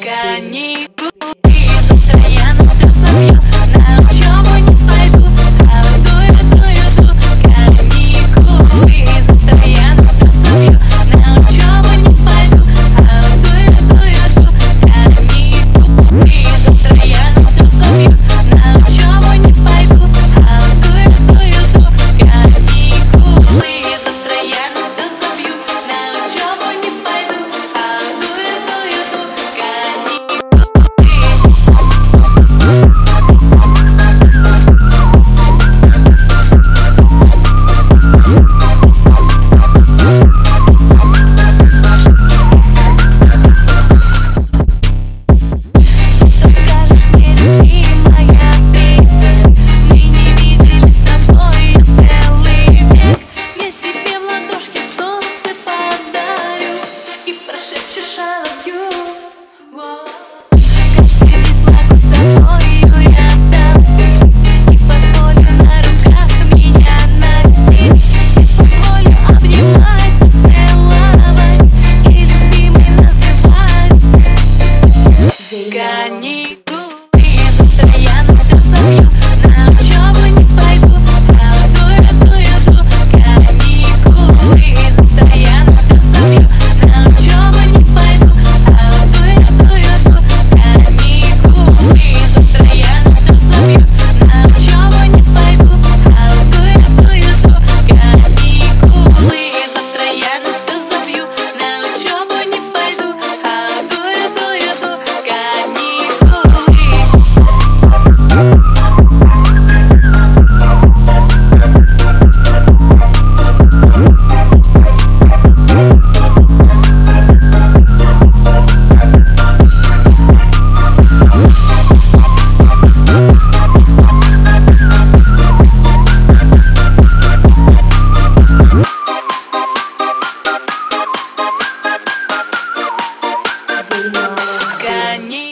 Каникулы, завтра я на все забью, на учебу не пойду, а иду. Каникулы, завтра я на все забью, на учебу не пойду, а иду. Каникулы, завтра я на все забью, на учебу не пойду, а иду. Каникулы, завтра я на все забью, на учебу не пойду, а иду. Каникулы, завтра я на все забью, на учебу не пойду, а иду. Каникулы, завтра я на все забью, на учебу не пойду, а иду. Каникулы, завтра я на все забью, на учебу не пойду, а иду. Каникулы, завтра я на все забью, на учебу не пойду, а иду. Каникулы.